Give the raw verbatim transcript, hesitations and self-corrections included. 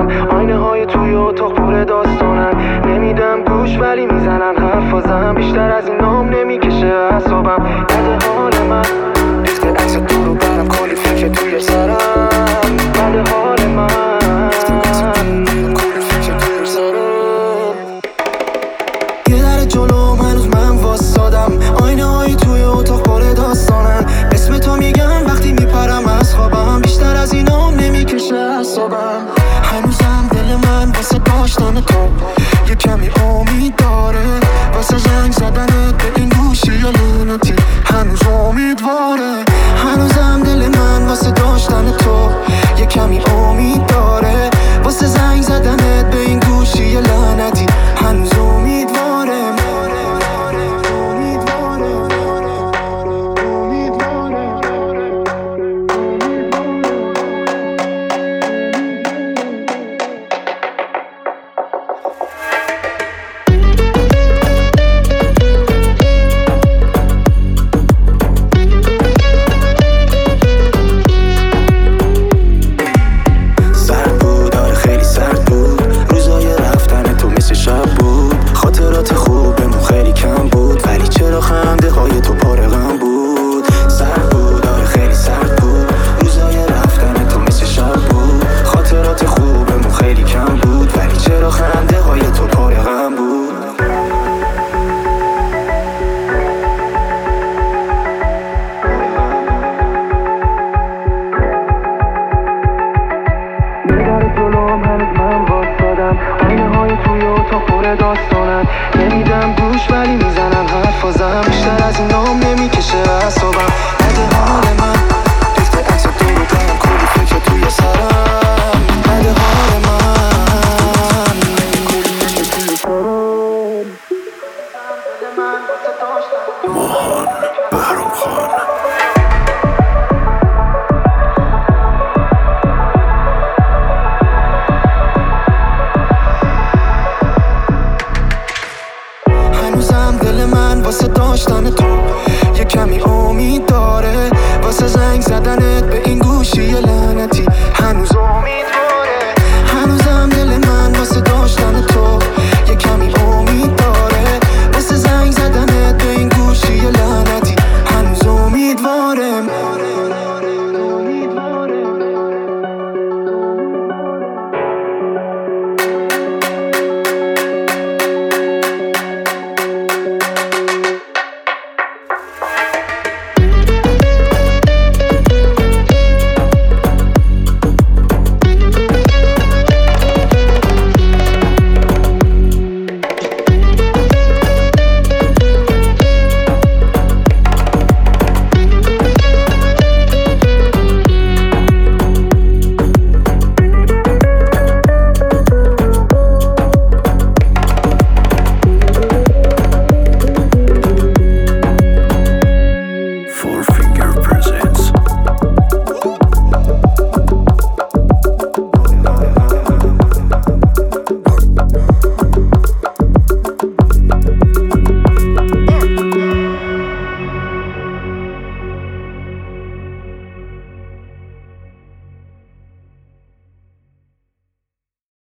صدم، آینه های توی اتاق پر داستانن. نمیدم گوش ولی میزنن حرفازم، بیشتر از این نام نمیکشه اعصابم. بده حال من ریخته عکس تو رو برم، کلی فکر توی سرم. بده حال من کلی فکر توی سرم. یه در جلوم هنوز من واسادم، آینه های توی اتاق پر داستانن. اسم تو میگم وقتی میپرم از خوابم، بیشتر از این نام نمیکشه اعصابم. هنوزم دل من واسه داشتن تو یه کمی امید داره، واسه زنگ زدنت به این گوشی یا لعنتی هنوز امیدواره. هنوزم دل من واسه داشتن تو یه کمی امید داره، واسه زنگ زدنت به این گوشی یا لعنتی هنوز امیدواره. داستانن نمیدم گوش ولی میزنن حرفازم، بیشتر از این نام نمیکشه اعصابم. بده حال من ریخته عکس تو رو برم، کلی فکر توی سرم. بده حال من کلی فکر توی سرم. ماهان بهرام خان. واسه داشتن تو یه کمی امید داره، واسه زنگ زدنت به این گوشی لعنتی هنوز